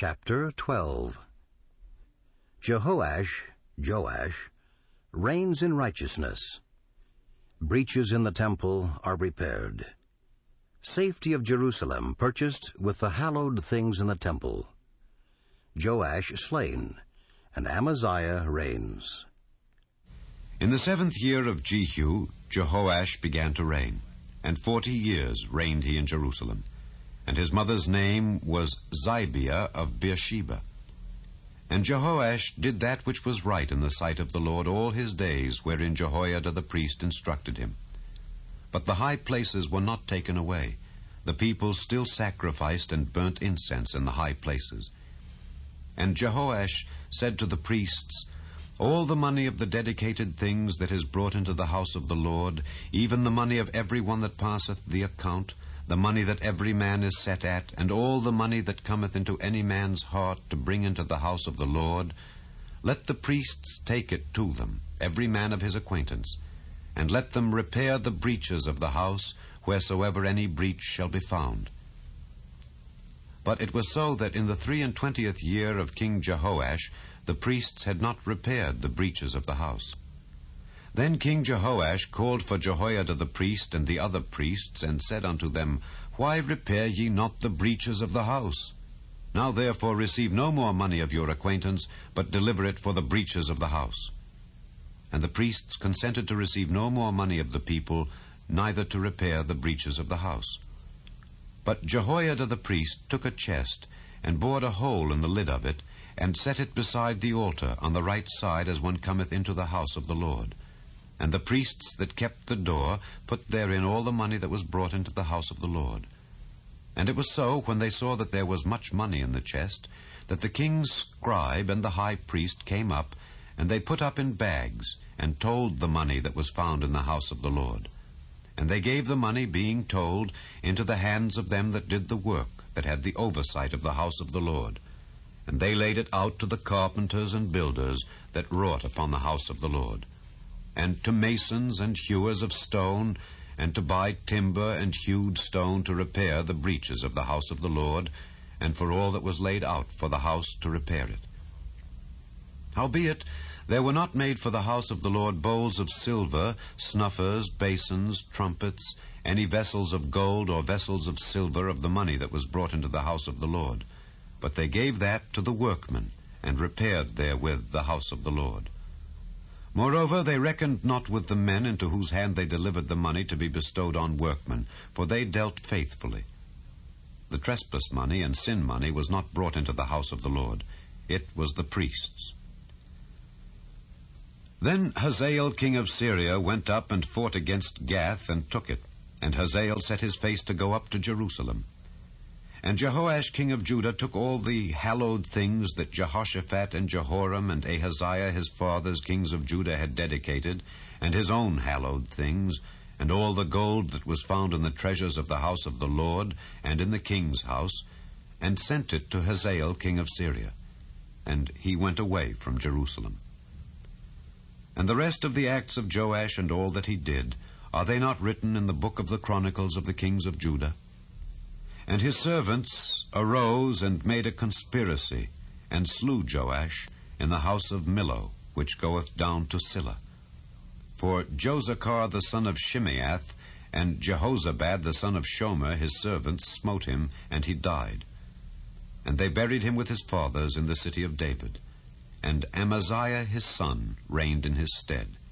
Chapter 12. Jehoash, Joash, reigns in righteousness. Breaches in the temple are repaired. Safety of Jerusalem purchased with the hallowed things in the temple. Joash slain, and Amaziah reigns. In the 7th year of Jehu, Jehoash began to reign, and 40 years reigned he in Jerusalem. And his mother's name was Zibiah of Beersheba. And Jehoash did that which was right in the sight of the Lord all his days, wherein Jehoiada the priest instructed him. But the high places were not taken away. The people still sacrificed and burnt incense in the high places. And Jehoash said to the priests, "All the money of the dedicated things that is brought into the house of the Lord, even the money of every one that passeth the account, the money that every man is set at, and all the money that cometh into any man's heart to bring into the house of the Lord, let the priests take it to them, every man of his acquaintance, and let them repair the breaches of the house, wheresoever any breach shall be found." But it was so that in the 23 year of King Jehoash, the priests had not repaired the breaches of the house. Then King Jehoash called for Jehoiada the priest and the other priests, and said unto them, "Why repair ye not the breaches of the house? Now therefore receive no more money of your acquaintance, but deliver it for the breaches of the house." And the priests consented to receive no more money of the people, neither to repair the breaches of the house. But Jehoiada the priest took a chest, and bored a hole in the lid of it, and set it beside the altar on the right side, as one cometh into the house of the Lord. And the priests that kept the door put therein all the money that was brought into the house of the Lord. And it was so, when they saw that there was much money in the chest, that the king's scribe and the high priest came up, and they put up in bags, and told the money that was found in the house of the Lord. And they gave the money, being told, into the hands of them that did the work, that had the oversight of the house of the Lord. And they laid it out to the carpenters and builders that wrought upon the house of the Lord, and to masons and hewers of stone, and to buy timber and hewed stone to repair the breaches of the house of the Lord, and for all that was laid out for the house to repair it. Howbeit, there were not made for the house of the Lord bowls of silver, snuffers, basins, trumpets, any vessels of gold or vessels of silver of the money that was brought into the house of the Lord. But they gave that to the workmen, and repaired therewith the house of the Lord. Moreover, they reckoned not with the men into whose hand they delivered the money to be bestowed on workmen, for they dealt faithfully. The trespass money and sin money was not brought into the house of the Lord. It was the priests. Then Hazael king of Syria went up and fought against Gath, and took it. And Hazael set his face to go up to Jerusalem. And Jehoash king of Judah took all the hallowed things that Jehoshaphat and Jehoram and Ahaziah his fathers, kings of Judah, had dedicated, and his own hallowed things, and all the gold that was found in the treasures of the house of the Lord, and in the king's house, and sent it to Hazael king of Syria. And he went away from Jerusalem. And the rest of the acts of Joash and all that he did, are they not written in the book of the Chronicles of the kings of Judah? And his servants arose and made a conspiracy, and slew Joash in the house of Millo, which goeth down to Silla. For Josachar the son of Shimeath, and Jehozabad the son of Shomer his servants, smote him, and he died. And they buried him with his fathers in the city of David. And Amaziah his son reigned in his stead.